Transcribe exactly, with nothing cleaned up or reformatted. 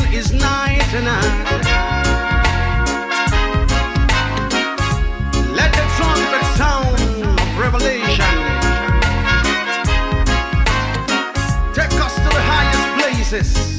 is nigh tonight. Let the trumpet sound of revelation take us to the highest places.